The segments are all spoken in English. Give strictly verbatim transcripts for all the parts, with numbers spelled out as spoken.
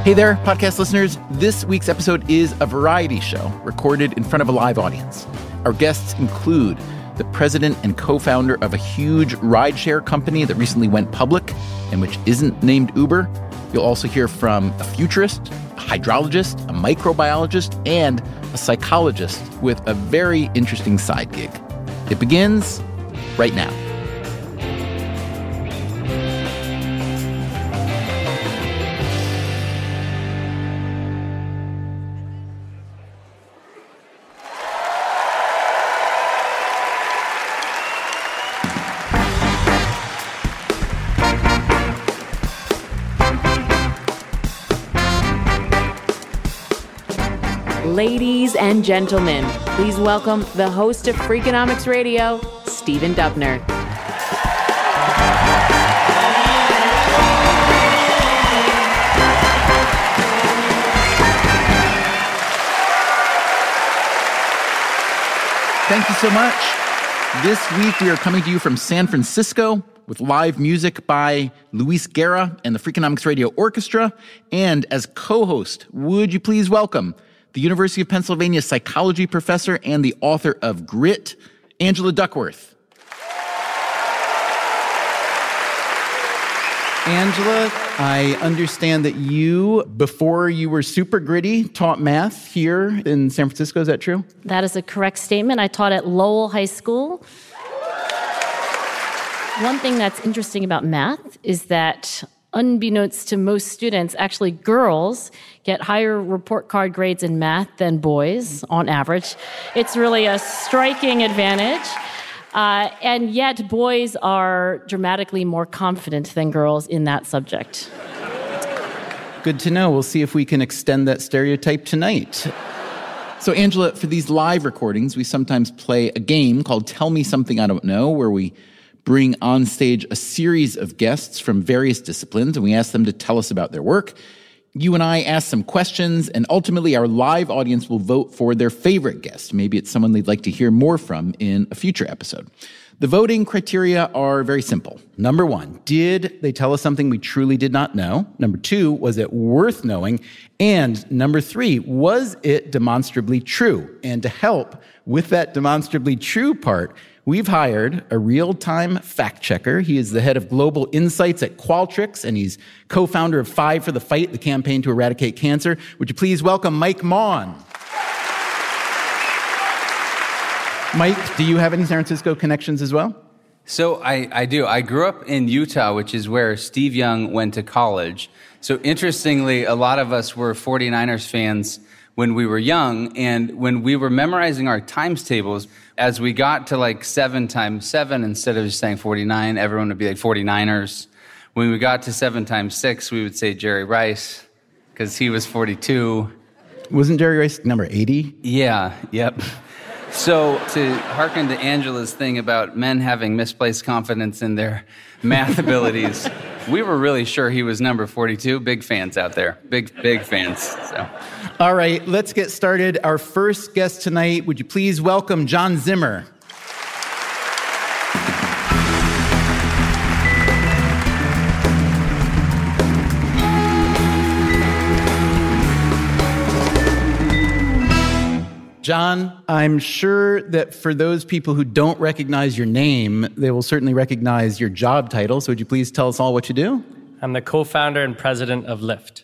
Hey there, podcast listeners. This week's episode is a variety show recorded in front of a live audience. Our guests include the president and co-founder of a huge rideshare company that recently went public and which isn't named Uber. You'll also hear from a futurist, a hydrologist, a microbiologist, and a psychologist with a very interesting side gig. It begins right now. Ladies and gentlemen, please welcome the host of Freakonomics Radio, Stephen Dubner. Thank you so much. This week we are coming to you from San Francisco with live music by Luis Guerra and the Freakonomics Radio Orchestra. And as co-host, would you please welcome the University of Pennsylvania psychology professor and the author of Grit, Angela Duckworth. Angela, I understand that you, before you were super gritty, taught math here in San Francisco. Is that true? That is a correct statement. I taught at Lowell High School. One thing that's interesting about math is that, unbeknownst to most students, actually girls get higher report card grades in math than boys on average. It's really a striking advantage. Uh, and yet boys are dramatically more confident than girls in that subject. Good to know. We'll see if we can extend that stereotype tonight. So, Angela, for these live recordings, we sometimes play a game called Tell Me Something I Don't Know, where we bring on stage a series of guests from various disciplines, and we ask them to tell us about their work. You and I ask some questions, and ultimately our live audience will vote for their favorite guest. Maybe it's someone they'd like to hear more from in a future episode. The voting criteria are very simple. Number one, did they tell us something we truly did not know? Number two, was it worth knowing? And number three, was it demonstrably true? And to help with that demonstrably true part, we've hired a real-time fact-checker. He is the head of global insights at Qualtrics, and he's co-founder of Five for the Fight, the campaign to eradicate cancer. Would you please welcome Mike Maughan? Mike, do you have any San Francisco connections as well? So I, I do. I grew up in Utah, which is where Steve Young went to college. So interestingly, a lot of us were forty-niners fans when we were young, and when we were memorizing our times tables, as we got to like seven times seven, instead of just saying forty-nine, everyone would be like forty-niners. When we got to seven times six, we would say Jerry Rice, because he was forty-two. Wasn't Jerry Rice number eighty? Yeah, yep. So to hearken to Angela's thing about men having misplaced confidence in their math abilities, we were really sure he was number forty-two. Big fans out there. Big, big fans. So. All right, let's get started. Our first guest tonight, would you please welcome John Zimmer? John, I'm sure that for those people who don't recognize your name, they will certainly recognize your job title. So would you please tell us all what you do? I'm the co-founder and president of Lyft.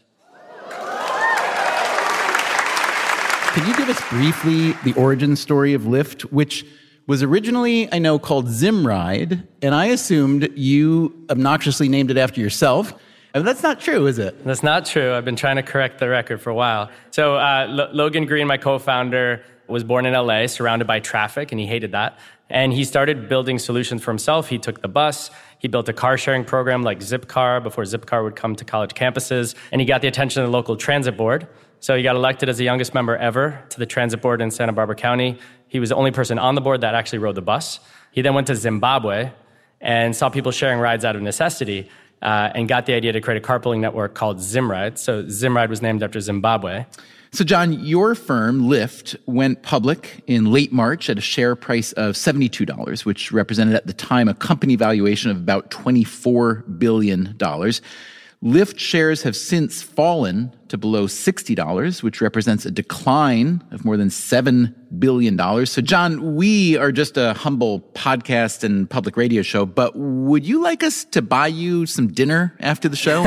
Could you give us briefly the origin story of Lyft, which was originally, I know, called Zimride, and I assumed you obnoxiously named it after yourself. And that's not true, is it? That's not true. I've been trying to correct the record for a while. So uh, L- Logan Green, my co-founder, was born in L A, surrounded by traffic, and he hated that. And he started building solutions for himself. He took the bus. He built a car-sharing program like Zipcar before Zipcar would come to college campuses. And he got the attention of the local transit board. So he got elected as the youngest member ever to the transit board in Santa Barbara County. He was the only person on the board that actually rode the bus. He then went to Zimbabwe and saw people sharing rides out of necessity. Uh, and got the idea to create a carpooling network called Zimride. So Zimride was named after Zimbabwe. So, John, your firm, Lyft, went public in late March at a share price of seventy-two dollars, which represented at the time a company valuation of about twenty-four billion dollars. Lyft shares have since fallen to below sixty dollars, which represents a decline of more than seven billion dollars. So, John, we are just a humble podcast and public radio show, but would you like us to buy you some dinner after the show?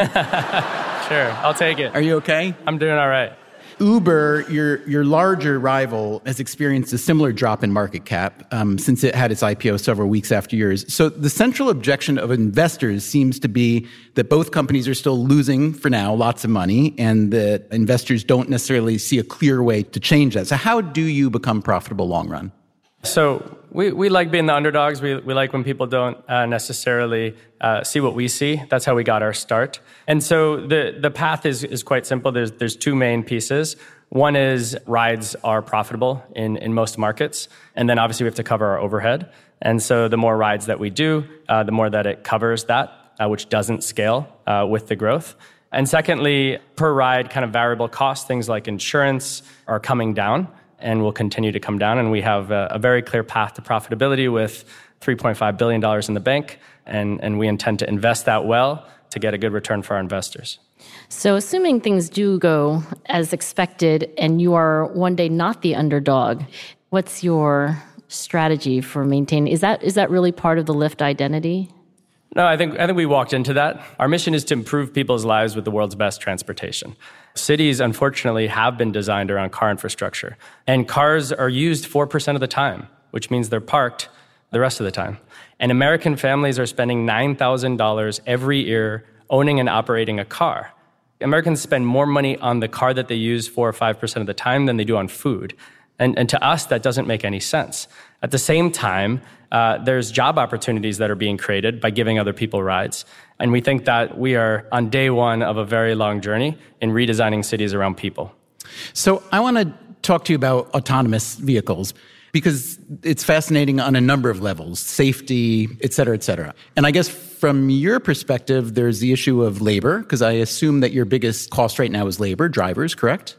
Sure, I'll take it. Are you okay? I'm doing all right. Uber, your your larger rival, has experienced a similar drop in market cap um, since it had its I P O several weeks after yours. So the central objection of investors seems to be that both companies are still losing, for now, lots of money, and that investors don't necessarily see a clear way to change that. So how do you become profitable long run? So we, we like being the underdogs. We, we like when people don't uh, necessarily uh, see what we see. That's how we got our start. And so the, the path is, is quite simple. There's, there's two main pieces. One is rides are profitable in, in most markets. And then obviously we have to cover our overhead. And so the more rides that we do, uh, the more that it covers that, uh, which doesn't scale uh, with the growth. And secondly, per ride kind of variable costs, things like insurance are coming down and will continue to come down. And we have a, a very clear path to profitability with three point five billion dollars in the bank. And, and we intend to invest that well to get a good return for our investors. So assuming things do go as expected and you are one day not the underdog, what's your strategy for maintaining? Is that is that really part of the Lyft identity? No, I think I think we walked into that. Our mission is to improve people's lives with the world's best transportation. Cities, unfortunately, have been designed around car infrastructure. And cars are used four percent of the time, which means they're parked the rest of the time. And American families are spending nine thousand dollars every year owning and operating a car. Americans spend more money on the car that they use four or five percent of the time than they do on food. And, and to us, that doesn't make any sense. At the same time, uh, there's job opportunities that are being created by giving other people rides. And we think that we are on day one of a very long journey in redesigning cities around people. So I want to talk to you about autonomous vehicles, because it's fascinating on a number of levels, safety, et cetera, et cetera. And I guess from your perspective, there's the issue of labor, because I assume that your biggest cost right now is labor, drivers, correct?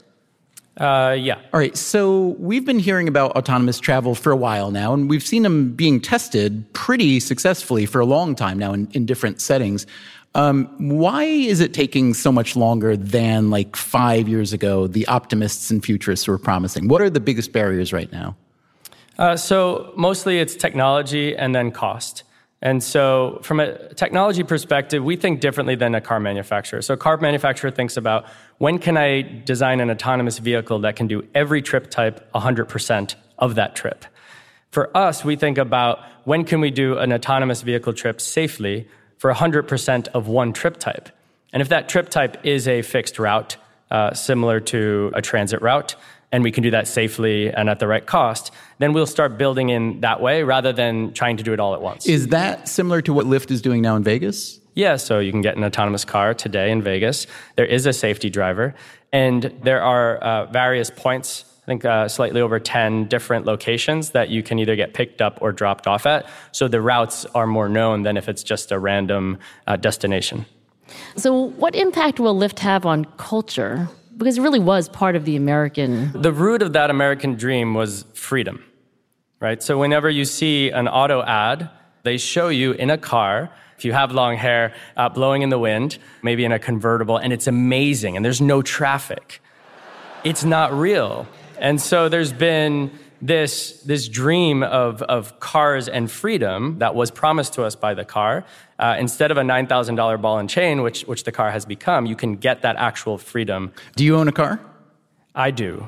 Uh, yeah. All right. So we've been hearing about autonomous travel for a while now, and we've seen them being tested pretty successfully for a long time now in, in different settings. Um, why is it taking so much longer than like five years ago the optimists and futurists were promising? What are the biggest barriers right now? Uh, so mostly it's technology and then cost. And so from a technology perspective, we think differently than a car manufacturer. So a car manufacturer thinks about, when can I design an autonomous vehicle that can do every trip type one hundred percent of that trip? For us, we think about, when can we do an autonomous vehicle trip safely for one hundred percent of one trip type? And if that trip type is a fixed route, uh, similar to a transit route, and we can do that safely and at the right cost, then we'll start building in that way rather than trying to do it all at once. Is that similar to what Lyft is doing now in Vegas? Yeah, so you can get an autonomous car today in Vegas. There is a safety driver, and there are uh, various points, I think uh, slightly over ten different locations that you can either get picked up or dropped off at. So the routes are more known than if it's just a random uh, destination. So what impact will Lyft have on culture? Because it really was part of the American... The root of that American dream was freedom, right? So whenever you see an auto ad, they show you in a car, if you have long hair, uh, blowing in the wind, maybe in a convertible, and it's amazing, and there's no traffic. It's not real. And so there's been this, this dream of, of cars and freedom that was promised to us by the car. Uh, instead of a nine thousand dollars ball and chain, which, which the car has become, you can get that actual freedom. Do you own a car? I do.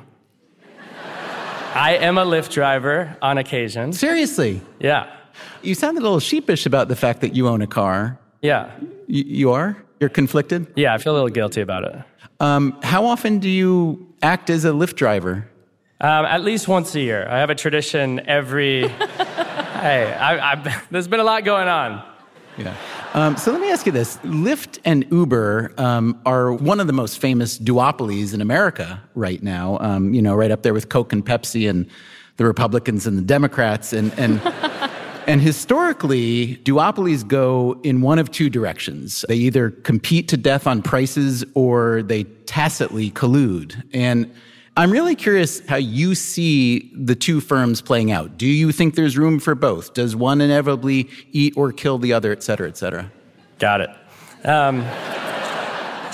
I am a Lyft driver on occasion. Seriously? Yeah. You sounded a little sheepish about the fact that you own a car. Yeah. Y- you are? You're conflicted? Yeah, I feel a little guilty about it. Um, how often do you act as a Lyft driver? Um, at least once a year. I have a tradition every... hey, I, I, there's been a lot going on. Yeah. Um, so let me ask you this. Lyft and Uber um, are one of the most famous duopolies in America right now, um, you know, right up there with Coke and Pepsi and the Republicans and the Democrats. And, and, and historically, duopolies go in one of two directions. They either compete to death on prices or they tacitly collude. And I'm really curious how you see the two firms playing out. Do you think there's room for both? Does one inevitably eat or kill the other, et cetera, et cetera? Got it. Um,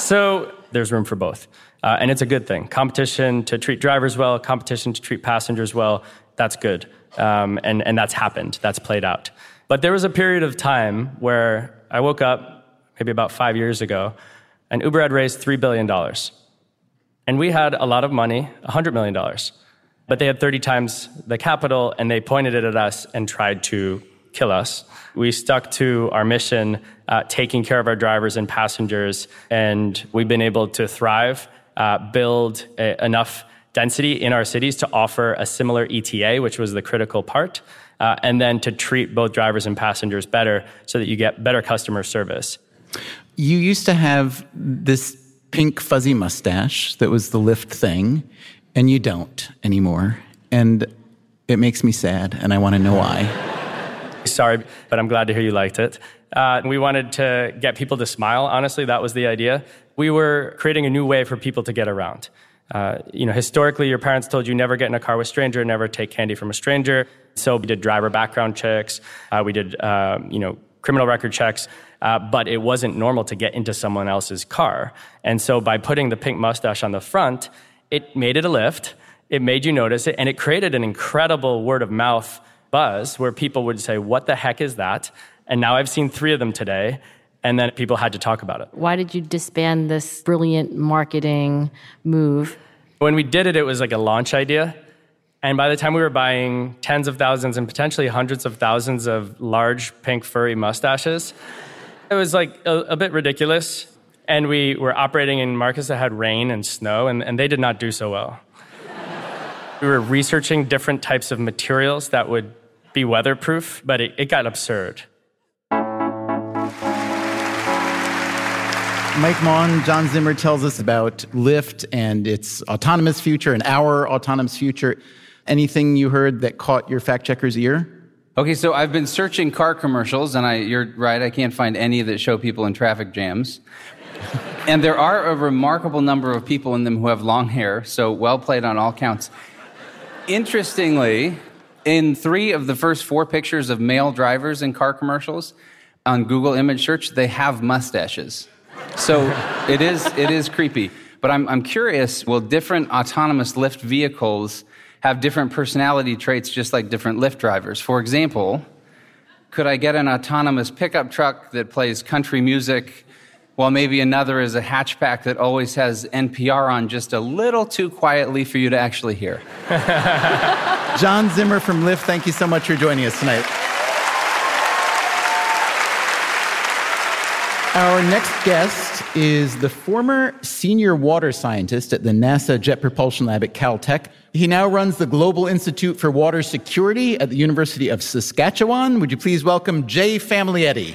So there's room for both. Uh, and it's a good thing. Competition to treat drivers well, competition to treat passengers well, that's good. Um, and, and that's happened. That's played out. But there was a period of time where I woke up, maybe about five years ago, and Uber had raised three billion dollars. And we had a lot of money, one hundred million dollars. But they had thirty times the capital, and they pointed it at us and tried to kill us. We stuck to our mission, uh, taking care of our drivers and passengers, and we've been able to thrive, uh, build a, enough density in our cities to offer a similar E T A, which was the critical part, uh, and then to treat both drivers and passengers better so that you get better customer service. You used to have this pink fuzzy mustache that was the Lyft thing, and you don't anymore. And it makes me sad, and I want to know why. Sorry, but I'm glad to hear you liked it. Uh, we wanted to get people to smile. Honestly, that was the idea. We were creating a new way for people to get around. Uh, you know, historically, your parents told you never get in a car with a stranger, never take candy from a stranger. So we did driver background checks. Uh, we did, uh, you know, criminal record checks. Uh, but it wasn't normal to get into someone else's car. And so by putting the pink mustache on the front, it made it a lift. It made you notice it. And it created an incredible word of mouth buzz where people would say, what the heck is that? And now I've seen three of them today. And then people had to talk about it. Why did you disband this brilliant marketing move? When we did it, it was like a launch idea. And by the time we were buying tens of thousands and potentially hundreds of thousands of large pink furry mustaches, it was like a, a bit ridiculous. And we were operating in markets that had rain and snow, and, and they did not do so well. We were researching different types of materials that would be weatherproof, but it, it got absurd. Mike Maughan, John Zimmer tells us about Lyft and its autonomous future and our autonomous future. Anything you heard that caught your fact checker's ear? Okay, so I've been searching car commercials, and I, you're right, I can't find any that show people in traffic jams. And there are a remarkable number of people in them who have long hair, so well played on all counts. Interestingly, in three of the first four pictures of male drivers in car commercials on Google image search, they have mustaches. So it is it is creepy. But I'm I'm curious, will different autonomous Lyft vehicles have different personality traits just like different Lyft drivers? For example, could I get an autonomous pickup truck that plays country music, while maybe another is a hatchback that always has N P R on just a little too quietly for you to actually hear? John Zimmer from Lyft, thank you so much for joining us tonight. Our next guest is the former senior water scientist at the NASA Jet Propulsion Lab at Caltech. He now runs the Global Institute for Water Security at the University of Saskatchewan. Would you please welcome Jay Famiglietti?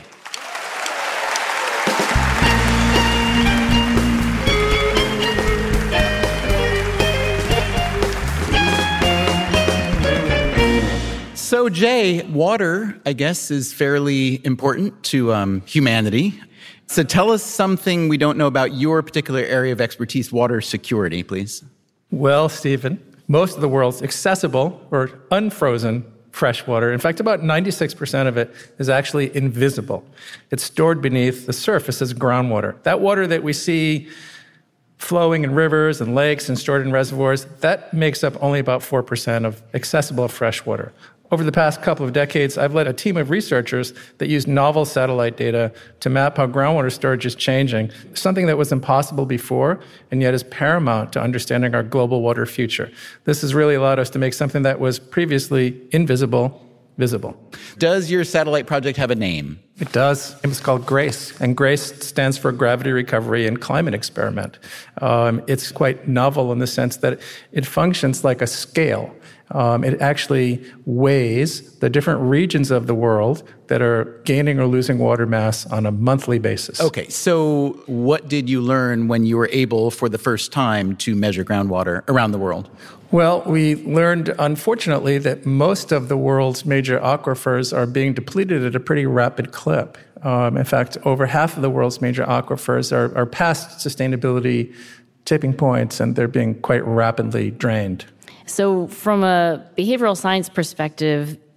So, Jay, water, I guess, is fairly important to um, humanity. So tell us something we don't know about your particular area of expertise, water security, please. Well, Stephen, most of the world's accessible or unfrozen fresh water, in fact, about ninety-six percent of it is actually invisible. It's stored beneath the surface as groundwater. That water that we see flowing in rivers and lakes and stored in reservoirs, that makes up only about four percent of accessible fresh water. Over the past couple of decades, I've led a team of researchers that use novel satellite data to map how groundwater storage is changing, something that was impossible before and yet is paramount to understanding our global water future. This has really allowed us to make something that was previously invisible visible. Does your satellite project have a name? It does. It's called GRACE, and GRACE stands for Gravity Recovery and Climate Experiment. Um, it's quite novel in the sense that it functions like a scale. Um, it actually weighs the different regions of the world that are gaining or losing water mass on a monthly basis. Okay, so what did you learn when you were able, for the first time, to measure groundwater around the world? Well, we learned, unfortunately, that most of the world's major aquifers are being depleted at a pretty rapid clip. Um, in fact, over half of the world's major aquifers are, are past sustainability tipping points, and they're being quite rapidly drained. So from a behavioral science perspective,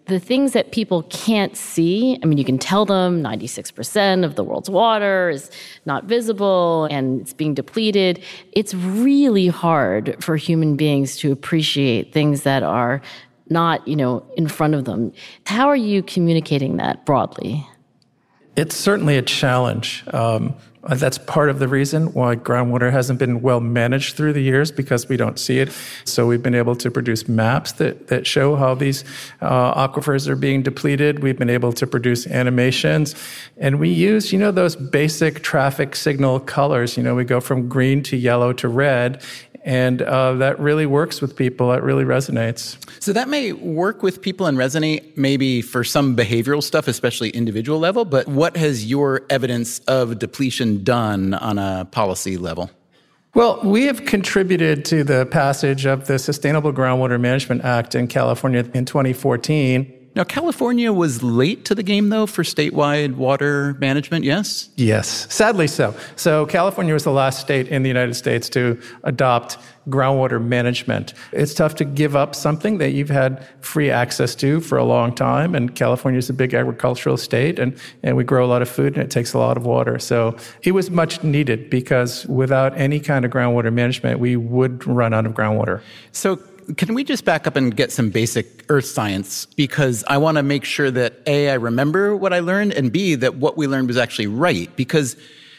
the things that people can't see, I mean, you can tell them ninety-six percent of the world's water is not visible and it's being depleted. It's really hard for human beings to appreciate things that are not, you know, in front of them. How are you communicating that broadly? It's certainly a challenge. Um, that's part of the reason why groundwater hasn't been well managed through the years, because we don't see it. So we've been able to produce maps that, that show how these uh, aquifers are being depleted. We've been able to produce animations. And we use, you know, those basic traffic signal colors. You know, we go from green to yellow to red. And uh, that really works with people. That really resonates. So that may work with people and resonate maybe for some behavioral stuff, especially individual level. But what has your evidence of depletion done on a policy level? Well, we have contributed to the passage of the Sustainable Groundwater Management Act in California in twenty fourteen. Now, California was late to the game, though, for statewide water management, yes? Yes, sadly so. So California was the last state in the United States to adopt groundwater management. It's tough to give up something that you've had free access to for a long time, and California is a big agricultural state, and, and we grow a lot of food, and it takes a lot of water. So it was much needed, because without any kind of groundwater management, we would run out of groundwater. So can we just back up and get some basic earth science? Because I want to make sure that A, I remember what I learned, and B, that what we learned was actually right. Because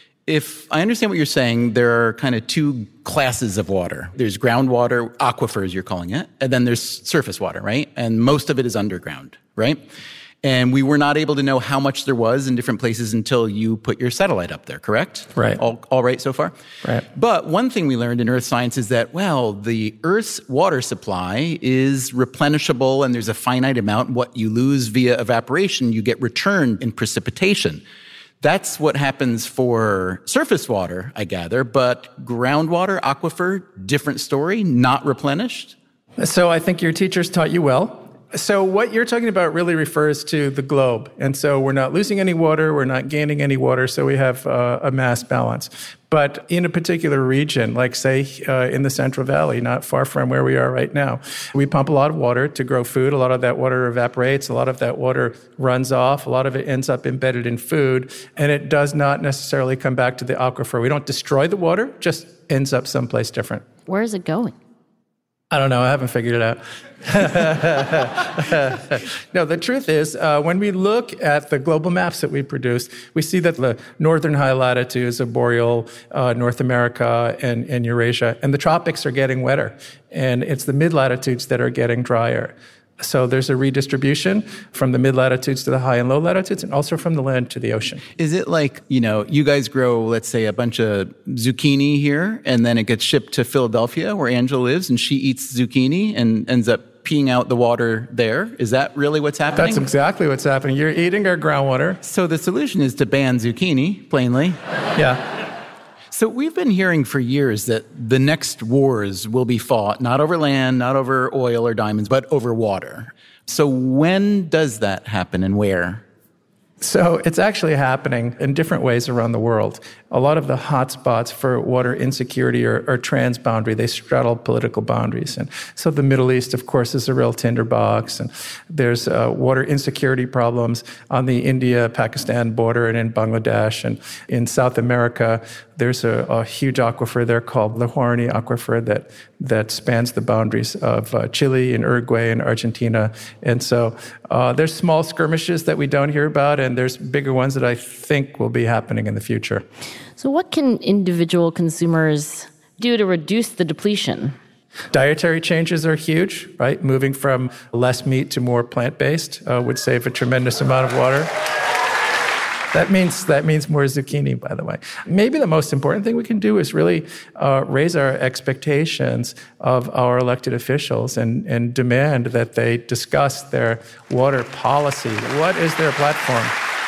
if I understand what you're saying, there are kind of two classes of water. There's groundwater, aquifers you're calling it, and then there's surface water, right? And most of it is underground, right? And we were not able to know how much there was in different places until you put your satellite up there, correct? Right. All, all right so far? Right. But one thing we learned in earth science is that, well, the Earth's water supply is replenishable, and there's a finite amount. What you lose via evaporation, you get returned in precipitation. That's what happens for surface water, I gather, but groundwater, aquifer, different story, not replenished? So I think your teachers taught you well. So what you're talking about really refers to the globe. And so we're not losing any water, we're not gaining any water, so we have uh, a mass balance. But in a particular region, like say uh, in the Central Valley, not far from where we are right now, we pump a lot of water to grow food. A lot of that water evaporates. A lot of that water runs off. A lot of it ends up embedded in food. And it does not necessarily come back to the aquifer. We don't destroy the water, just ends up someplace different. Where is it going? I don't know. I haven't figured it out. No, the truth is, uh, when we look at the global maps that we produce, we see that the northern high latitudes of boreal uh, North America and, and Eurasia, and the tropics are getting wetter, and it's the mid-latitudes that are getting drier. So there's a redistribution from the mid-latitudes to the high and low latitudes, and also from the land to the ocean. Is it like, you know, you guys grow, let's say, a bunch of zucchini here, and then it gets shipped to Philadelphia, where Angela lives, and she eats zucchini and ends up peeing out the water there? Is that really what's happening? That's exactly what's happening. You're eating our groundwater. So the solution is to ban zucchini, plainly. Yeah. So we've been hearing for years that the next wars will be fought not over land, not over oil or diamonds, but over water. So when does that happen and where? So it's actually happening in different ways around the world. A lot of the hotspots for water insecurity are, are transboundary. They straddle political boundaries. And so the Middle East, of course, is a real tinderbox. And there's uh, water insecurity problems on the India-Pakistan border and in Bangladesh. And in South America, there's a, a huge aquifer there called the Huarni Aquifer that, that spans the boundaries of uh, Chile and Uruguay and Argentina. And so uh, there's small skirmishes that we don't hear about, and there's bigger ones that I think will be happening in the future. So what can individual consumers do to reduce the depletion? Dietary changes are huge, right? Moving from less meat to more plant-based uh, would save a tremendous amount of water. That means that means more zucchini, by the way. Maybe the most important thing we can do is really uh, raise our expectations of our elected officials and, and demand that they discuss their water policy. What is their platform?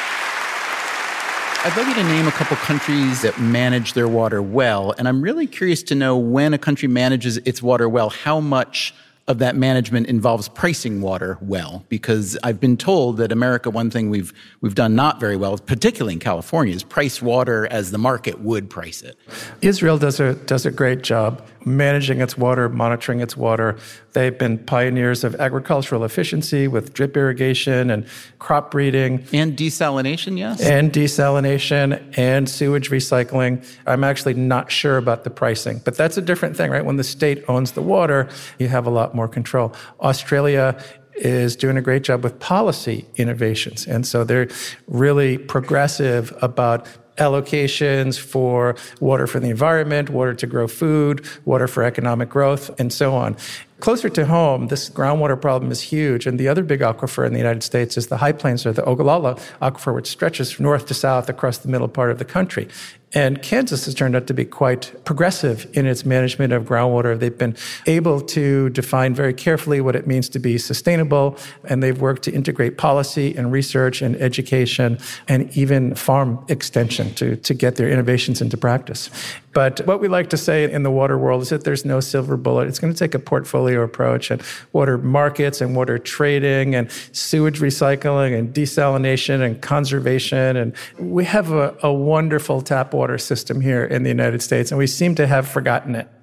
I'd love you to name a couple countries that manage their water well, and I'm really curious to know when a country manages its water well, how much of that management involves pricing water well, because I've been told that America, one thing we've we've done not very well, particularly in California, is price water as the market would price it. Israel does a does a great job managing its water, monitoring its water. They've been pioneers of agricultural efficiency with drip irrigation and crop breeding. And desalination, yes? And desalination and sewage recycling. I'm actually not sure about the pricing, but that's a different thing, right? When the state owns the water, you have a lot more control. Australia is doing a great job with policy innovations. And so they're really progressive about allocations for water for the environment, water to grow food, water for economic growth, and so on. Closer to home, this groundwater problem is huge. And the other big aquifer in the United States is the High Plains, or the Ogallala Aquifer, which stretches from north to south across the middle part of the country. And Kansas has turned out to be quite progressive in its management of groundwater. They've been able to define very carefully what it means to be sustainable, and they've worked to integrate policy and research and education and even farm extension to, to get their innovations into practice. But what we like to say in the water world is that there's no silver bullet. It's going to take a portfolio approach, and water markets and water trading and sewage recycling and desalination and conservation. And we have a, a wonderful tap water system here in the United States, and we seem to have forgotten it.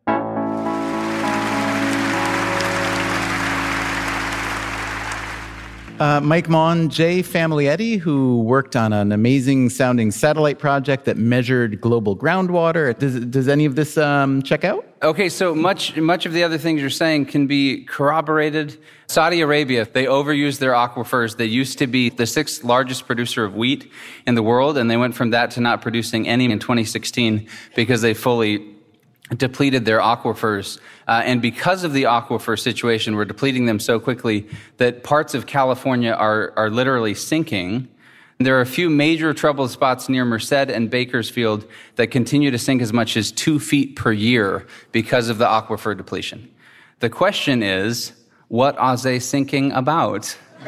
Uh, Mike Maughan, Jay Familietti, who worked on an amazing sounding satellite project that measured global groundwater. Does, does any of this um, check out? Okay, so much much of the other things you're saying can be corroborated. Saudi Arabia, they overused their aquifers. They used to be the sixth largest producer of wheat in the world, and they went from that to not producing any in twenty sixteen because they fully depleted their aquifers. Uh, and because of the aquifer situation, we're depleting them so quickly that parts of California are, are literally sinking. There are a few major trouble spots near Merced and Bakersfield that continue to sink as much as two feet per year because of the aquifer depletion. The question is, what are they sinking about?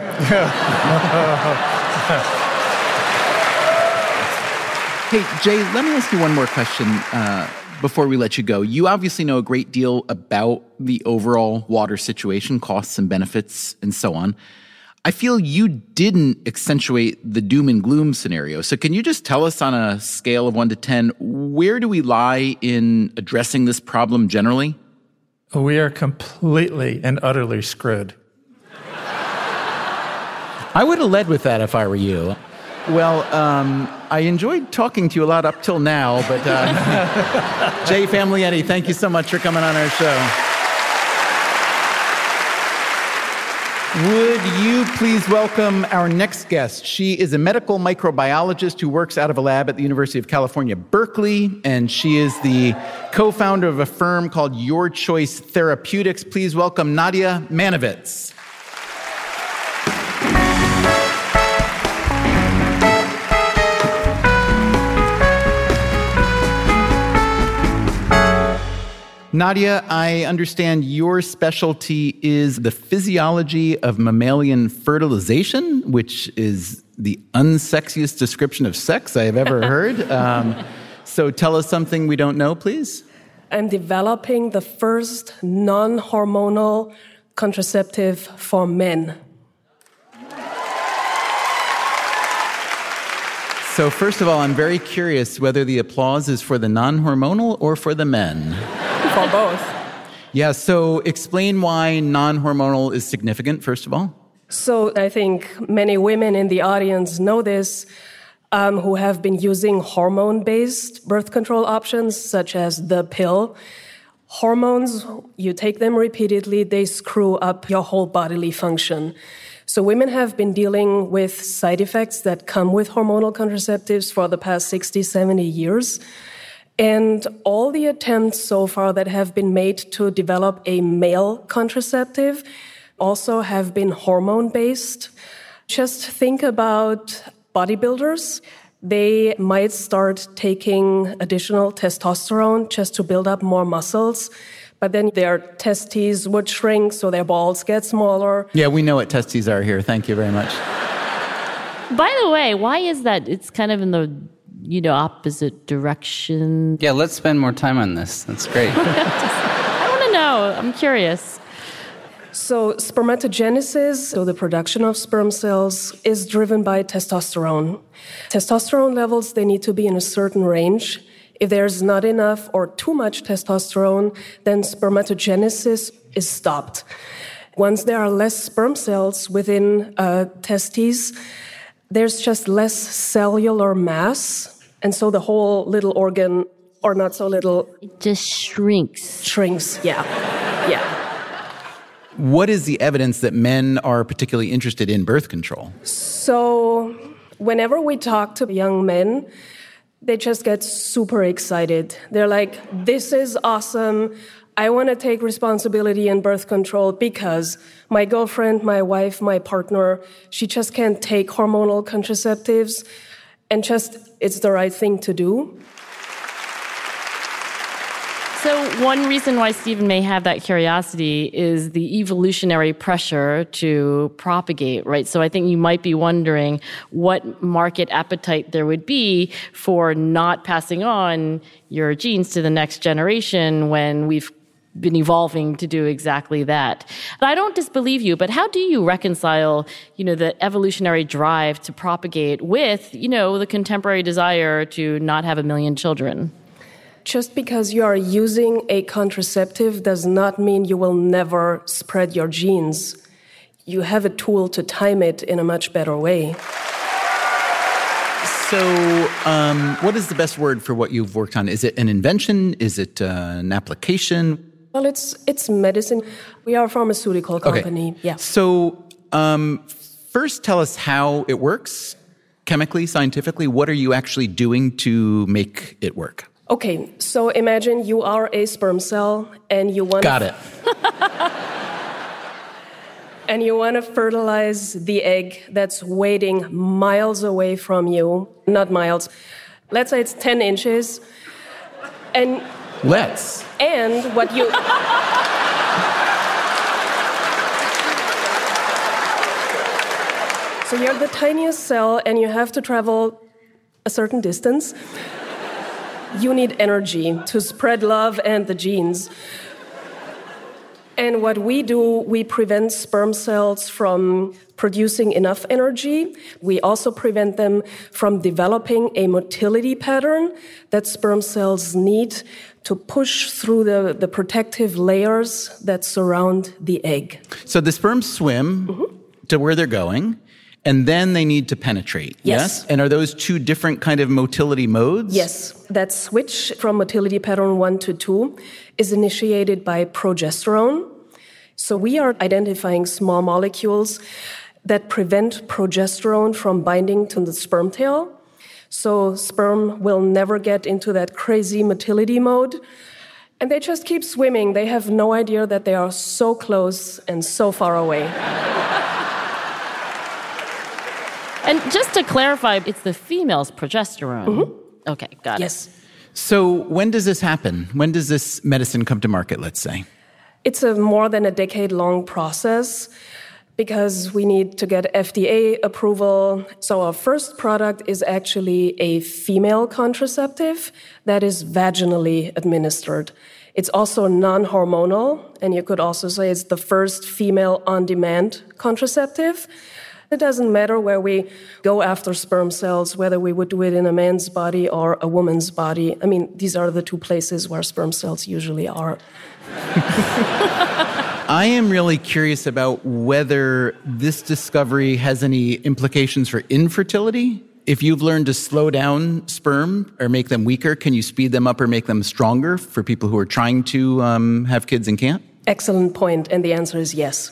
Hey, Jay, let me ask you one more question uh, before we let you go. You obviously know a great deal about the overall water situation, costs and benefits, and so on. I feel you didn't accentuate the doom and gloom scenario. So can you just tell us on a scale of one to ten, where do we lie in addressing this problem generally? We are completely and utterly screwed. I would have led with that if I were you. Well, um, I enjoyed talking to you a lot up till now, but uh, Jay Familietti, thank you so much for coming on our show. Would you please welcome our next guest? She is a medical microbiologist who works out of a lab at the University of California, Berkeley, and she is the co-founder of a firm called Your Choice Therapeutics. Please welcome Nadia Manovitz. Nadia, I understand your specialty is the physiology of mammalian fertilization, which is the unsexiest description of sex I have ever heard. Um, so tell us something we don't know, please. I'm developing the first non-hormonal contraceptive for men. So first of all, I'm very curious whether the applause is for the non-hormonal or for the men. For both. Yeah, so explain why non-hormonal is significant, first of all. So I think many women in the audience know this, um, who have been using hormone-based birth control options, such as the pill. Hormones, you take them repeatedly, they screw up your whole bodily function. So women have been dealing with side effects that come with hormonal contraceptives for the past sixty, seventy years. And all the attempts so far that have been made to develop a male contraceptive also have been hormone-based. Just think about bodybuilders. They might start taking additional testosterone just to build up more muscles, but then their testes would shrink, so their balls get smaller. Yeah, we know what testes are here. Thank you very much. By the way, why is that? It's kind of in the, you know, opposite direction. Yeah, let's spend more time on this. That's great. I want to know. I'm curious. So spermatogenesis, so the production of sperm cells, is driven by testosterone. Testosterone levels, they need to be in a certain range If there's not enough or too much testosterone, then spermatogenesis is stopped. Once there are less sperm cells within uh, testes, there's just less cellular mass, and so the whole little organ, or not so little, it just shrinks. Shrinks, yeah, yeah. What is the evidence that men are particularly interested in birth control? So whenever we talk to young men, they just get super excited. They're like, this is awesome. I want to take responsibility in birth control because my girlfriend, my wife, my partner, she just can't take hormonal contraceptives, and just it's the right thing to do. So one reason why Stephen may have that curiosity is the evolutionary pressure to propagate, right? So I think you might be wondering what market appetite there would be for not passing on your genes to the next generation when we've been evolving to do exactly that. But I don't disbelieve you, but how do you reconcile, you know, the evolutionary drive to propagate with, you know, the contemporary desire to not have a million children? Just because you are using a contraceptive does not mean you will never spread your genes. You have a tool to time it in a much better way. So, um, what is the best word for what you've worked on? Is it an invention? Is it uh, an application? Well, it's it's medicine. We are a pharmaceutical company. Okay. Yeah. So, um, first, tell us how it works, chemically, scientifically. What are you actually doing to make it work? Okay, so imagine you are a sperm cell and you want Got it. and you want to fertilize the egg that's waiting miles away from you. Not miles. Let's say it's ten inches. And Let's. And what you So you're the tiniest cell and you have to travel a certain distance. You need energy to spread love and the genes. And what we do, we prevent sperm cells from producing enough energy. We also prevent them from developing a motility pattern that sperm cells need to push through the, the protective layers that surround the egg. So the sperms swim mm-hmm. to where they're going, and then they need to penetrate, yes. yes? And are those two different kind of motility modes? Yes. That switch from motility pattern one to two is initiated by progesterone. So we are identifying small molecules that prevent progesterone from binding to the sperm tail. So sperm will never get into that crazy motility mode. And they just keep swimming. They have no idea that they are so close and so far away. And just to clarify, it's the female's progesterone. Mm-hmm. Okay, got yes. it. Yes. So when does this happen? When does this medicine come to market, let's say? It's a more than a decade-long process because we need to get F D A approval. So our first product is actually a female contraceptive that is vaginally administered. It's also non-hormonal, and you could also say it's the first female on-demand contraceptive. It doesn't matter where we go after sperm cells, whether we would do it in a man's body or a woman's body. I mean, these are the two places where sperm cells usually are. I am really curious about whether this discovery has any implications for infertility. If you've learned to slow down sperm or make them weaker, can you speed them up or make them stronger for people who are trying to um, have kids and can't? Excellent point, and the answer is yes.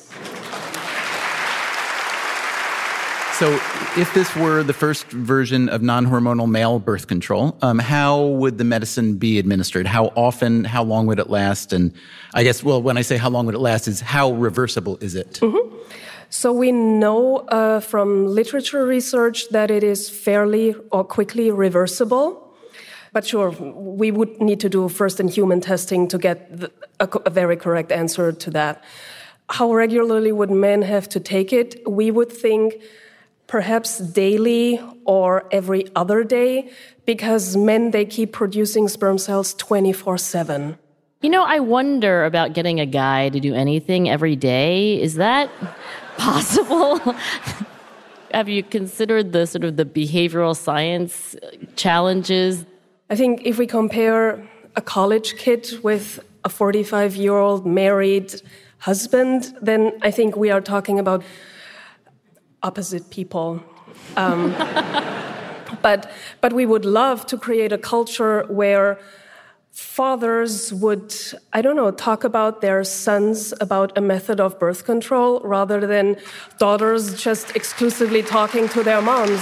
So if this were the first version of non-hormonal male birth control, um, how would the medicine be administered? How often? How long would it last? And I guess, well, when I say how long would it last, is how reversible is it? Mm-hmm. So we know uh, from literature research that it is fairly or quickly reversible. But sure, we would need to do first-in-human testing to get the, a, a very correct answer to that. How regularly would men have to take it? We would think perhaps daily or every other day, because men, they keep producing sperm cells twenty-four seven. You know, I wonder about getting a guy to do anything every day. Is that possible? Have you considered the sort of the behavioral science challenges? I think if we compare a college kid with a forty-five-year-old married husband, then I think we are talking about opposite people. Um, but but we would love to create a culture where fathers would, I don't know, talk about their sons about a method of birth control rather than daughters just exclusively talking to their moms.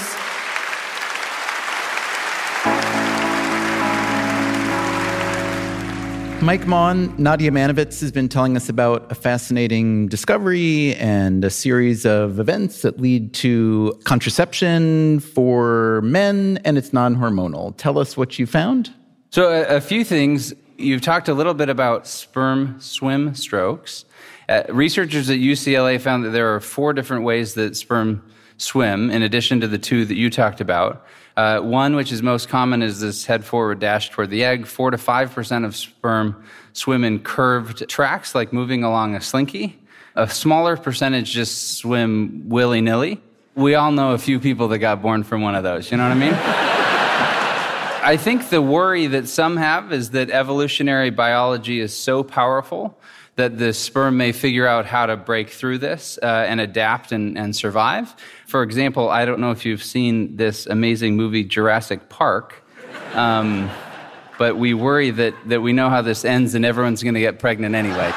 Mike Maughan, Nadia Manovitz has been telling us about a fascinating discovery and a series of events that lead to contraception for men, and it's non-hormonal. Tell us what you found. So a, a few things. You've talked a little bit about sperm swim strokes. Uh, researchers at U C L A found that there are four different ways that sperm swim, in addition to the two that you talked about. Uh, one, which is most common, is this head-forward dash toward the egg. Four to five percent of sperm swim in curved tracks, like moving along a slinky. A smaller percentage just swim willy-nilly. We all know a few people that got born from one of those, you know what I mean? I think the worry that some have is that evolutionary biology is so powerful that the sperm may figure out how to break through this uh, and adapt and, and survive. For example, I don't know if you've seen this amazing movie, Jurassic Park, um, but we worry that, that we know how this ends and everyone's going to get pregnant anyway.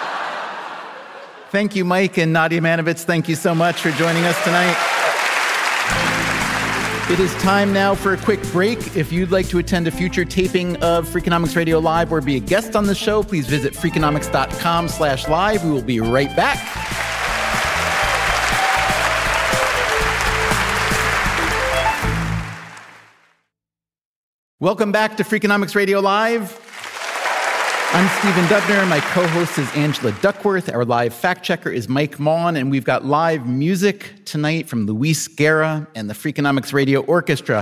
Thank you, Mike and Nadia Manovitz. Thank you so much for joining us tonight. It is time now for a quick break. If you'd like to attend a future taping of Freakonomics Radio Live or be a guest on the show, please visit freakonomics.com slash live. We will be right back. Welcome back to Freakonomics Radio Live. I'm Stephen Dubner. My co-host is Angela Duckworth. Our live fact checker is Mike Maughan, and we've got live music tonight from Luis Guerra and the Freakonomics Radio Orchestra.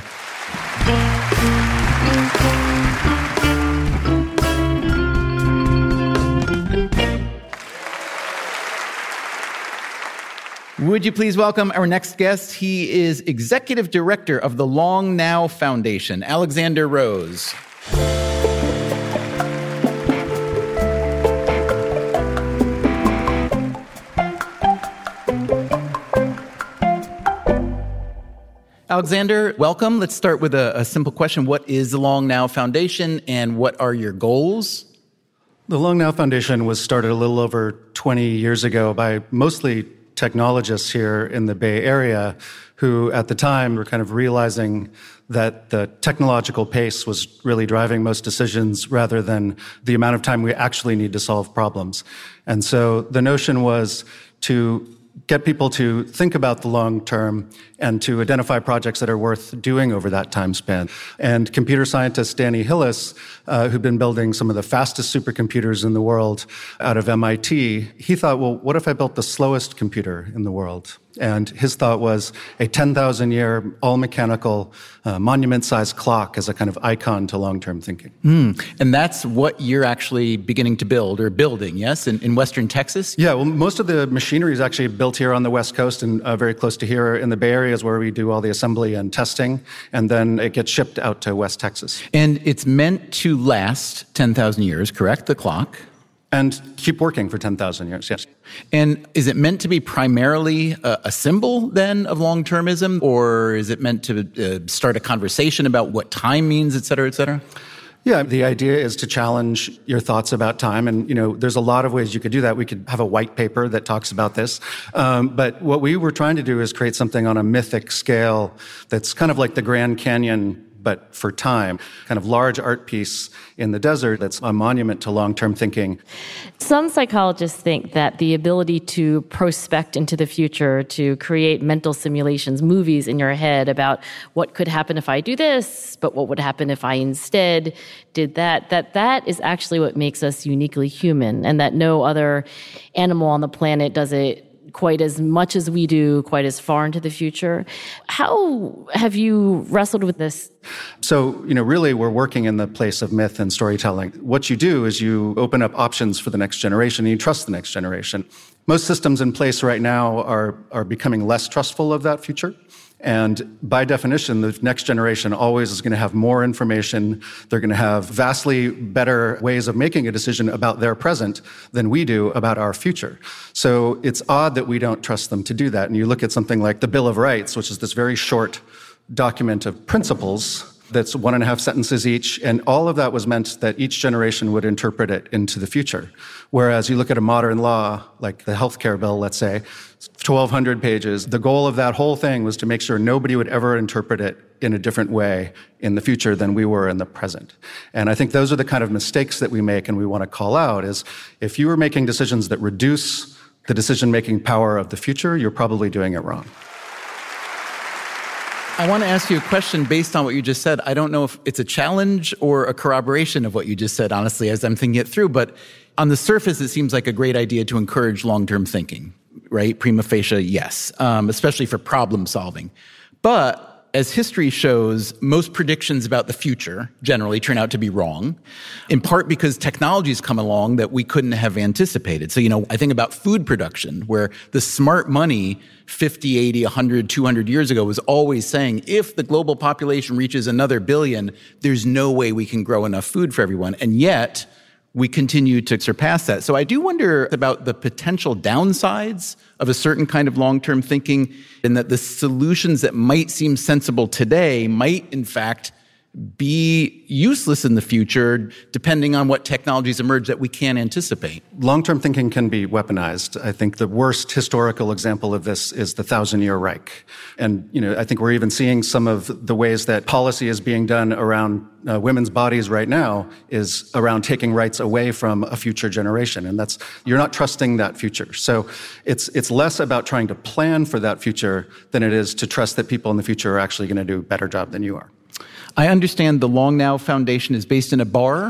Would you please welcome our next guest? He is Executive Director of the Long Now Foundation, Alexander Rose. Alexander, welcome. Let's start with a, a simple question. What is the Long Now Foundation, and what are your goals? The Long Now Foundation was started a little over twenty years ago by mostly technologists here in the Bay Area who, at the time, were kind of realizing that the technological pace was really driving most decisions rather than the amount of time we actually need to solve problems. And so the notion was to get people to think about the long term and to identify projects that are worth doing over that time span. And computer scientist Danny Hillis, uh, who'd been building some of the fastest supercomputers in the world out of M I T, he thought, well, what if I built the slowest computer in the world? And his thought was a ten thousand year, all-mechanical, uh, monument-sized clock as a kind of icon to long-term thinking. Mm. And that's what you're actually beginning to build, or building, yes, in, in Western Texas? Yeah, well, most of the machinery is actually built here on the West Coast and uh, very close to here in the Bay Area is where we do all the assembly and testing, and then it gets shipped out to West Texas. And it's meant to last ten thousand years, correct, the clock? And keep working for ten thousand years, yes. And is it meant to be primarily a, a symbol, then, of long-termism? Or is it meant to uh, start a conversation about what time means, et cetera, et cetera? Yeah, the idea is to challenge your thoughts about time. And, you know, there's a lot of ways you could do that. We could have a white paper that talks about this. Um, but what we were trying to do is create something on a mythic scale that's kind of like the Grand Canyon, but for time, kind of large art piece in the desert that's a monument to long-term thinking. Some psychologists think that the ability to prospect into the future, to create mental simulations, movies in your head about what could happen if I do this, but what would happen if I instead did that, that that is actually what makes us uniquely human, and that no other animal on the planet does it quite as much as we do, quite as far into the future. How have you wrestled with this? So, you know, really we're working in the place of myth and storytelling. What you do is you open up options for the next generation and you trust the next generation. Most systems in place right now are, are becoming less trustful of that future. And by definition, the next generation always is going to have more information. They're going to have vastly better ways of making a decision about their present than we do about our future. So it's odd that we don't trust them to do that. And you look at something like the Bill of Rights, which is this very short document of principles that's one and a half sentences each, and all of that was meant that each generation would interpret it into the future. Whereas you look at a modern law, like the healthcare bill, let's say, twelve hundred pages, the goal of that whole thing was to make sure nobody would ever interpret it in a different way in the future than we were in the present. And I think those are the kind of mistakes that we make and we want to call out, is if you are making decisions that reduce the decision-making power of the future, you're probably doing it wrong. I want to ask you a question based on what you just said. I don't know if it's a challenge or a corroboration of what you just said, honestly, as I'm thinking it through. But on the surface, it seems like a great idea to encourage long-term thinking, right? Prima facie, yes, um, especially for problem solving. But as history shows, most predictions about the future generally turn out to be wrong, in part because technologies come along that we couldn't have anticipated. So, you know, I think about food production, where the smart money fifty, eighty, one hundred, two hundred years ago was always saying, if the global population reaches another billion, there's no way we can grow enough food for everyone. And yet, we continue to surpass that. So I do wonder about the potential downsides of a certain kind of long-term thinking, and that the solutions that might seem sensible today might, in fact, be useless in the future, depending on what technologies emerge that we can't anticipate. Long-term thinking can be weaponized. I think the worst historical example of this is the Thousand-Year Reich. And, you know, I think we're even seeing some of the ways that policy is being done around uh, women's bodies right now is around taking rights away from a future generation. And that's, you're not trusting that future. So it's, it's less about trying to plan for that future than it is to trust that people in the future are actually going to do a better job than you are. I understand the Long Now Foundation is based in a bar.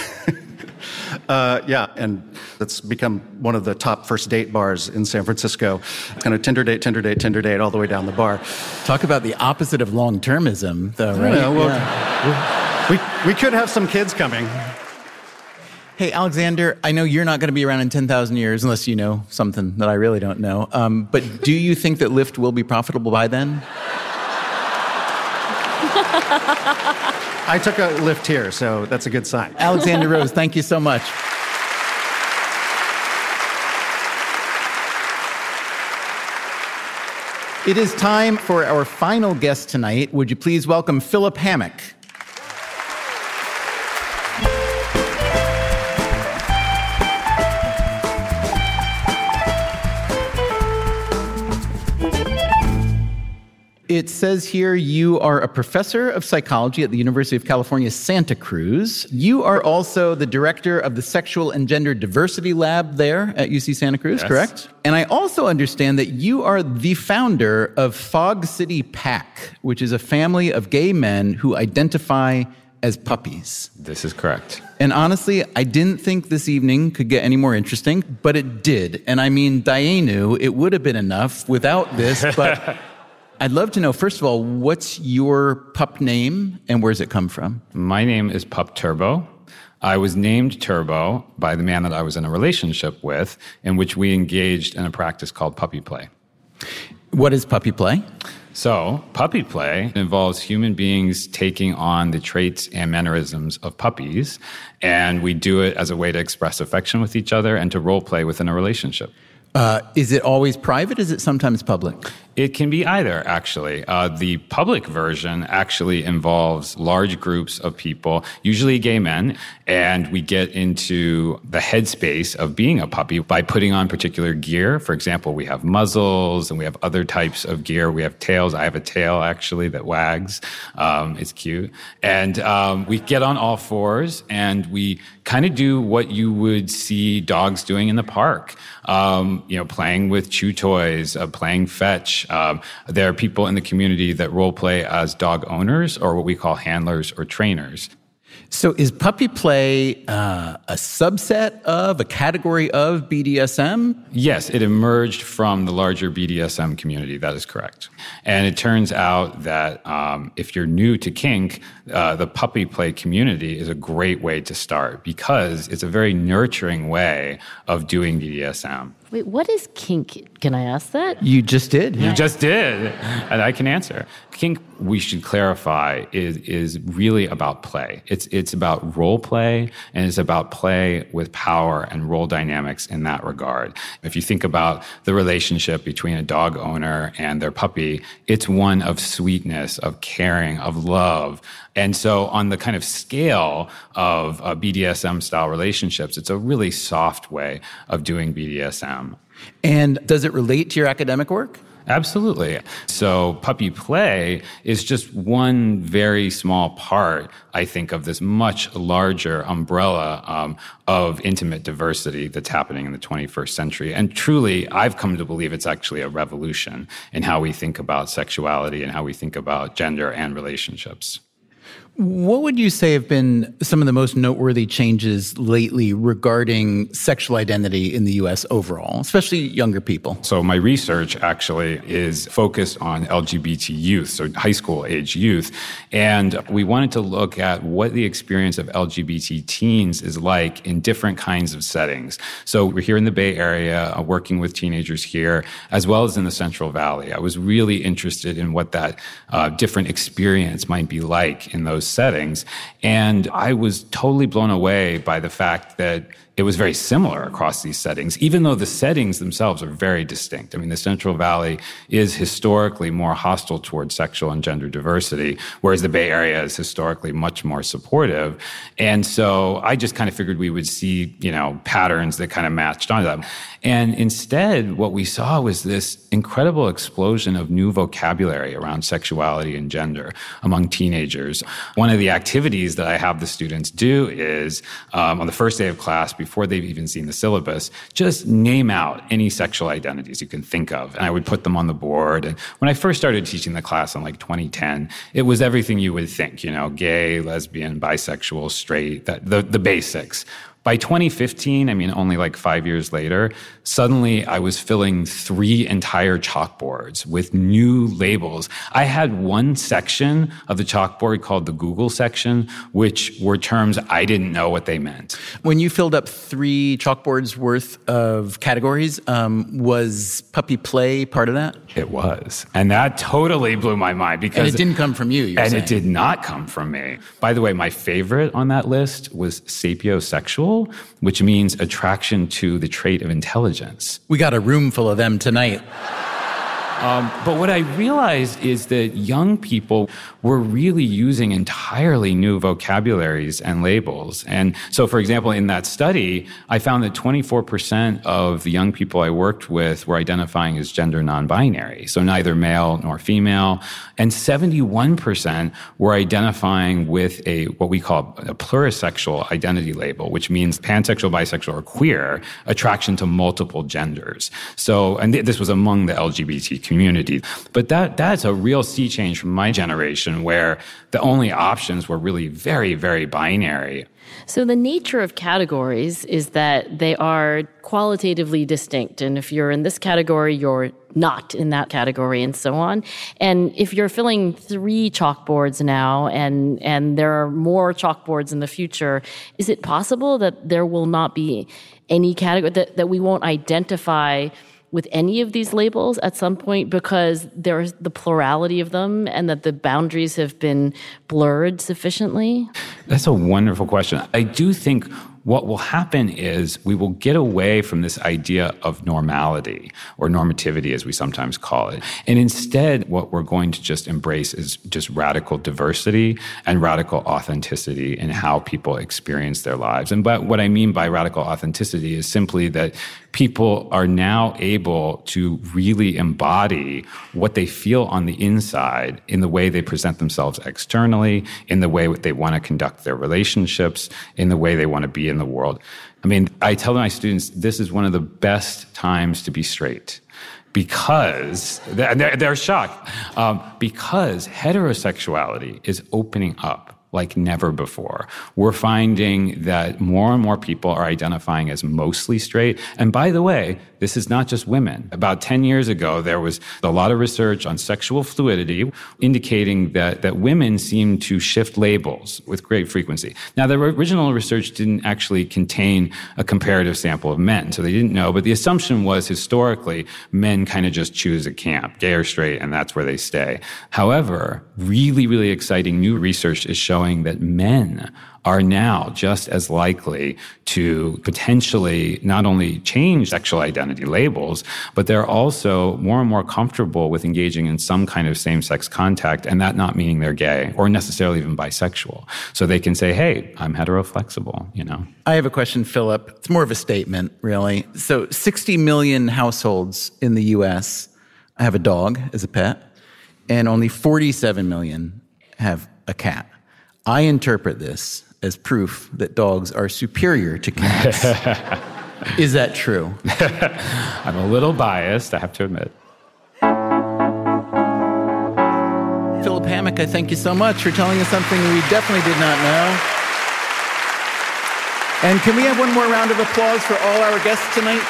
uh, yeah, and it's become one of the top first date bars in San Francisco. Kind of Tinder date, Tinder date, Tinder date, all the way down the bar. Talk about the opposite of long-termism, though, right? Yeah, well, yeah. we, we could have some kids coming. Hey, Alexander, I know you're not going to be around in ten thousand years unless you know something that I really don't know. Um, but do you think that Lyft will be profitable by then? I took a Lyft here, so that's a good sign. Alexander Rose, thank you so much. It is time for our final guest tonight. Would you please welcome Philip Hammock? It says here you are a professor of psychology at the University of California, Santa Cruz. You are also the director of the Sexual and Gender Diversity Lab there at U C Santa Cruz, yes. Correct? And I also understand that you are the founder of Fog City Pack, which is a family of gay men who identify as puppies. This is correct. And honestly, I didn't think this evening could get any more interesting, but it did. And I mean, Dayenu, it would have been enough without this, but I'd love to know, first of all, what's your pup name and where does it come from? My name is Pup Turbo. I was named Turbo by the man that I was in a relationship with, in which we engaged in a practice called puppy play. What is puppy play? So, puppy play involves human beings taking on the traits and mannerisms of puppies, and we do it as a way to express affection with each other and to role play within a relationship. Uh, is it always private? Is it sometimes public? It can be either, actually. Uh, the public version actually involves large groups of people, usually gay men, and we get into the headspace of being a puppy by putting on particular gear. For example, we have muzzles, and we have other types of gear. We have tails. I have a tail, actually, that wags. Um, it's cute. And um, we get on all fours, and we kind of do what you would see dogs doing in the park. Um, you know, playing with chew toys, uh, playing fetch. Um, there are people in the community that role play as dog owners or what we call handlers or trainers. So is puppy play uh, a subset of, a category of B D S M? Yes, it emerged from the larger B D S M community. That is correct. And it turns out that um, if you're new to kink, uh, the puppy play community is a great way to start because it's a very nurturing way of doing B D S M. Wait, what is kink? Can I ask that? You just did. You just did, and I can answer. Kink, we should clarify, is is really about play. It's it's about role play, and it's about play with power and role dynamics in that regard. If you think about the relationship between a dog owner and their puppy, it's one of sweetness, of caring, of love. And so on the kind of scale of uh, B D S M-style relationships, it's a really soft way of doing B D S M. And does it relate to your academic work? Absolutely. So puppy play is just one very small part, I think, of this much larger umbrella um, of intimate diversity that's happening in the twenty-first century. And truly, I've come to believe it's actually a revolution in how we think about sexuality and how we think about gender and relationships. What would you say have been some of the most noteworthy changes lately regarding sexual identity in the U S overall, especially younger people? So my research actually is focused on L G B T youth, so high school age youth. And we wanted to look at what the experience of L G B T teens is like in different kinds of settings. So we're here in the Bay Area, uh, working with teenagers here, as well as in the Central Valley. I was really interested in what that uh, different experience might be like in those settings. And I was totally blown away by the fact that it was very similar across these settings, even though the settings themselves are very distinct. I mean, the Central Valley is historically more hostile towards sexual and gender diversity, whereas the Bay Area is historically much more supportive. And so I just kind of figured we would see, you know, patterns that kind of matched onto them. And instead, what we saw was this incredible explosion of new vocabulary around sexuality and gender among teenagers. One of the activities that I have the students do is, um, on the first day of class, before they've even seen the syllabus, just name out any sexual identities you can think of. And I would put them on the board. And when I first started teaching the class in like twenty ten, it was everything you would think, you know, gay, lesbian, bisexual, straight, that, the, the basics. By twenty fifteen, I mean, only like five years later, suddenly I was filling three entire chalkboards with new labels. I had one section of the chalkboard called the Google section, which were terms I didn't know what they meant. When you filled up three chalkboards worth of categories, um, was puppy play part of that? It was. And that totally blew my mind because... And it didn't come from you, you're And saying. it did not come from me. By the way, my favorite on that list was sapiosexual, which means attraction to the trait of intelligence. We got a room full of them tonight. Um, but what I realized is that young people were really using entirely new vocabularies and labels. And so, for example, in that study, I found that twenty-four percent of the young people I worked with were identifying as gender non-binary, so neither male nor female. And seventy-one percent were identifying with a what we call a plurisexual identity label, which means pansexual, bisexual, or queer attraction to multiple genders. So, and th- this was among the L G B T community. But that that's a real sea change from my generation, where the only options were really very, very binary. So the nature of categories is that they are qualitatively distinct. And if you're in this category, you're not in that category, and so on. And if you're filling three chalkboards now, and and there are more chalkboards in the future, is it possible that there will not be any category, that, that we won't identify with any of these labels at some point because there's the plurality of them and that the boundaries have been blurred sufficiently? That's a wonderful question. I do think what will happen is we will get away from this idea of normality, or normativity as we sometimes call it. And instead, what we're going to just embrace is just radical diversity and radical authenticity in how people experience their lives. And but what I mean by radical authenticity is simply that people are now able to really embody what they feel on the inside in the way they present themselves externally, in the way they want to conduct their relationships, in the way they want to be in the world. I mean, I tell my students, this is one of the best times to be straight. Because, they're, they're shocked, um, because heterosexuality is opening up like never before. We're finding that more and more people are identifying as mostly straight. And by the way, this is not just women. About ten years ago, there was a lot of research on sexual fluidity indicating that, that women seem to shift labels with great frequency. Now, the original research didn't actually contain a comparative sample of men, so they didn't know, but the assumption was historically men kind of just choose a camp, gay or straight, and that's where they stay. However, really, really exciting new research is showing that men are now just as likely to potentially not only change sexual identity labels, but they're also more and more comfortable with engaging in some kind of same-sex contact, and that not meaning they're gay or necessarily even bisexual. So they can say, hey, I'm heteroflexible, you know. I have a question, Philip. It's more of a statement, really. So sixty million households in the U S have a dog as a pet, and only forty-seven million have a cat. I interpret this as proof that dogs are superior to cats. Is that true? I'm a little biased, I have to admit. Philip Hammack, I thank you so much for telling us something we definitely did not know. And can we have one more round of applause for all our guests tonight?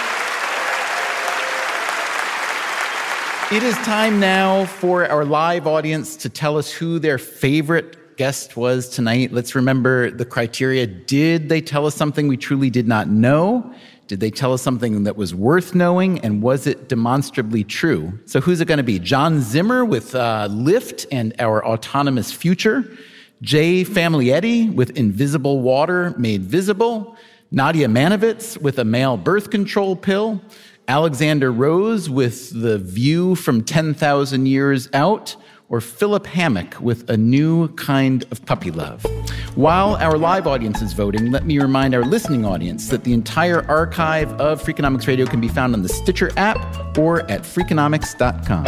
It is time now for our live audience to tell us who their favorite guest was tonight. Let's remember the criteria. Did they tell us something we truly did not know? Did they tell us something that was worth knowing? And was it demonstrably true? So who's it going to be? John Zimmer with uh, Lyft and Our Autonomous Future. Jay Famiglietti with Invisible Water Made Visible. Nadia Manovitz with a male birth control pill. Alexander Rose with The View from ten thousand Years Out. Or Philip Hammack with A New Kind of Puppy Love. While our live audience is voting, let me remind our listening audience that the entire archive of Freakonomics Radio can be found on the Stitcher app or at freakonomics dot com.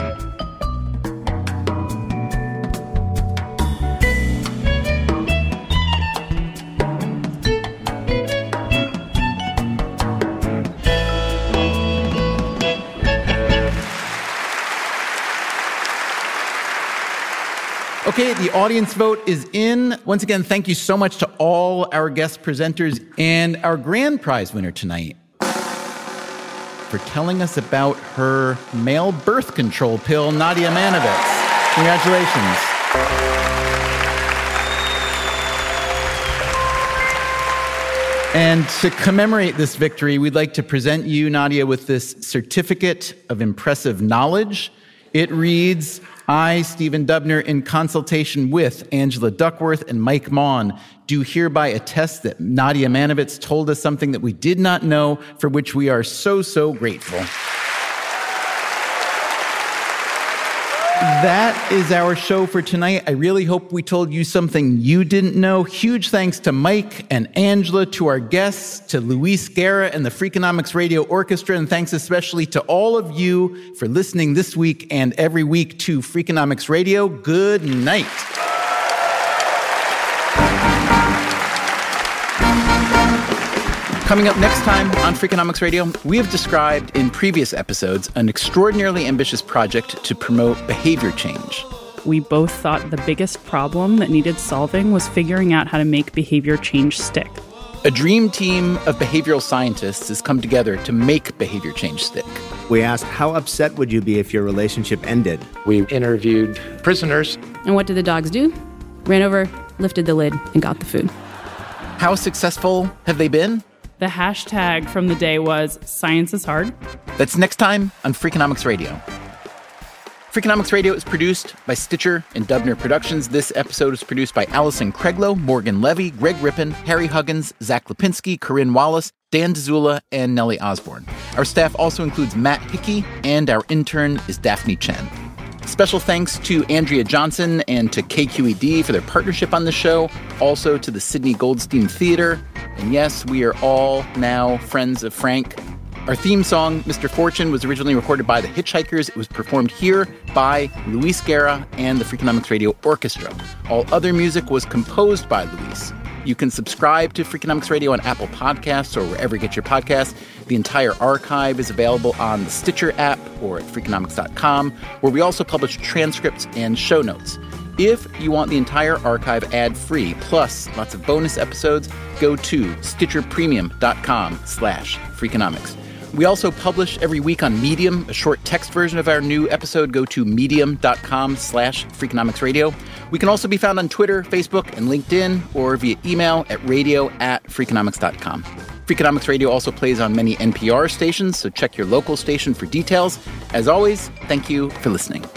Okay, the audience vote is in. Once again, thank you so much to all our guest presenters and our grand prize winner tonight for telling us about her male birth control pill, Nadia Manovitz. Congratulations. And to commemorate this victory, we'd like to present you, Nadia, with this certificate of impressive knowledge. It reads, I, Stephen Dubner, in consultation with Angela Duckworth and Mike Maughan, do hereby attest that Nadia Manovitz told us something that we did not know, for which we are so, so grateful. That is our show for tonight. I really hope we told you something you didn't know. Huge thanks to Mike and Angela, to our guests, to Luis Guerra and the Freakonomics Radio Orchestra, and thanks especially to all of you for listening this week and every week to Freakonomics Radio. Good night. Coming up next time on Freakonomics Radio, we have described in previous episodes an extraordinarily ambitious project to promote behavior change. We both thought the biggest problem that needed solving was figuring out how to make behavior change stick. A dream team of behavioral scientists has come together to make behavior change stick. We asked, how upset would you be if your relationship ended? We interviewed prisoners. And what did the dogs do? Ran over, lifted the lid, and got the food. How successful have they been? The hashtag from the day was science is hard. That's next time on Freakonomics Radio. Freakonomics Radio is produced by Stitcher and Dubner Productions. This episode is produced by Allison Craiglow, Morgan Levy, Greg Rippin, Harry Huggins, Zach Lipinski, Corinne Wallace, Dan Dzula, and Nellie Osborne. Our staff also includes Matt Hickey, and our intern is Daphne Chen. Special thanks to Andrea Johnson and to K Q E D for their partnership on the show, also to the Sidney Goldstein Theater. And yes, we are all now friends of Frank. Our theme song, Mister Fortune, was originally recorded by the Hitchhikers. It was performed here by Luis Guerra and the Freakonomics Radio Orchestra. All other music was composed by Luis. You can subscribe to Freakonomics Radio on Apple Podcasts or wherever you get your podcasts. The entire archive is available on the Stitcher app or at freakonomics dot com, where we also publish transcripts and show notes. If you want the entire archive ad-free, plus lots of bonus episodes, go to stitcherpremium.com slash Freakonomics. We also publish every week on Medium, a short text version of our new episode. Go to medium.com slash Freakonomics Radio. We can also be found on Twitter, Facebook, and LinkedIn, or via email at radio at freakonomics dot com. Freakonomics Radio also plays on many N P R stations, so check your local station for details. As always, thank you for listening.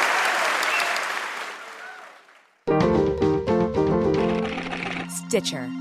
Stitcher.